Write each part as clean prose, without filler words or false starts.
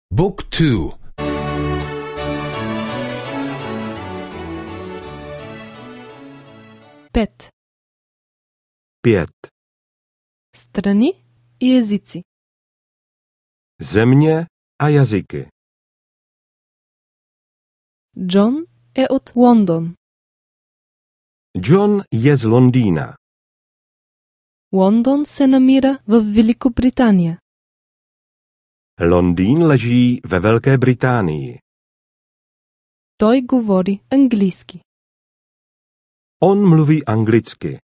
Book 2. 5. 5. Страни и езици. Země a jazyky. Джон е от Лондон. John je z Londýna. Лондон се намира в Великобритания. Londýn leží ve Velké Británii. Той говори английски. On mluví anglicky.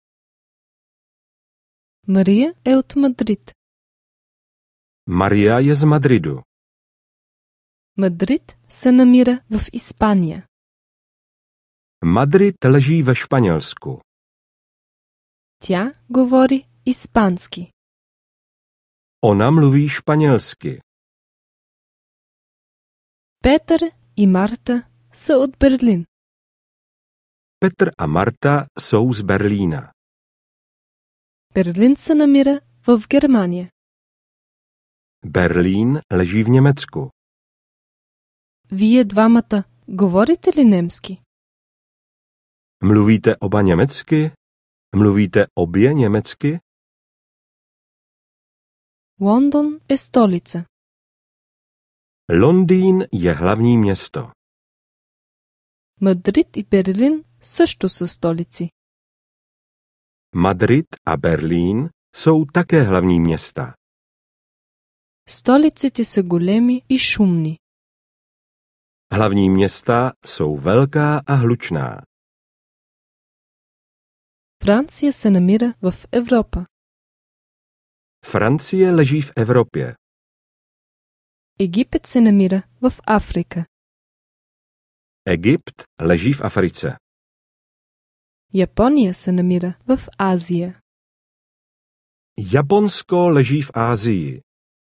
Мария е от Мадрид. Maria je z Madridu. Мадрид се намира в Испания. Madrid leží ve Španělsku. Тя говори испански. Ona mluví španělsky. Петър и Марта са от Берлин. Petr a Marta jsou z Berlína. Берлин се намира в Германия. Berlín leží v Německu. Вие двамата говорите ли немски? Mluvíte oba německy? Mluvíte obě německy? Лондон е столица. Londýn je hlavní město. Мадрид и Берлин също са столици. Madrid a Berlín jsou také hlavní města. Столиците са големи и шумни. Hlavní města jsou velká a hlučná. Франция се намира в Европа. Francie leží v Evropě. Египет се намира в Африка. Egypt leží v Africe. Япония се намира в Азия. Japonsko leží v Asii.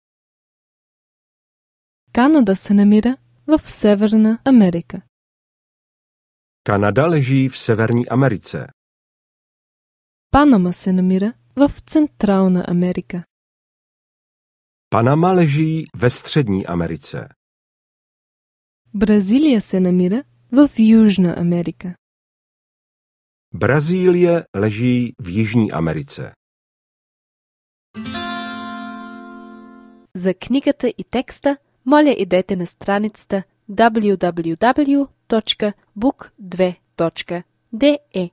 Канада се намира в Северна Америка. Kanada leží v Severní Americe. Панама се намира в Централна Америка. Panama leží ve Střední Americe. Бразилия се намира в Южна Америка. Brazílie leží v Jižní Americe. За книгата и текста, моля идете на страницата www.book2.de.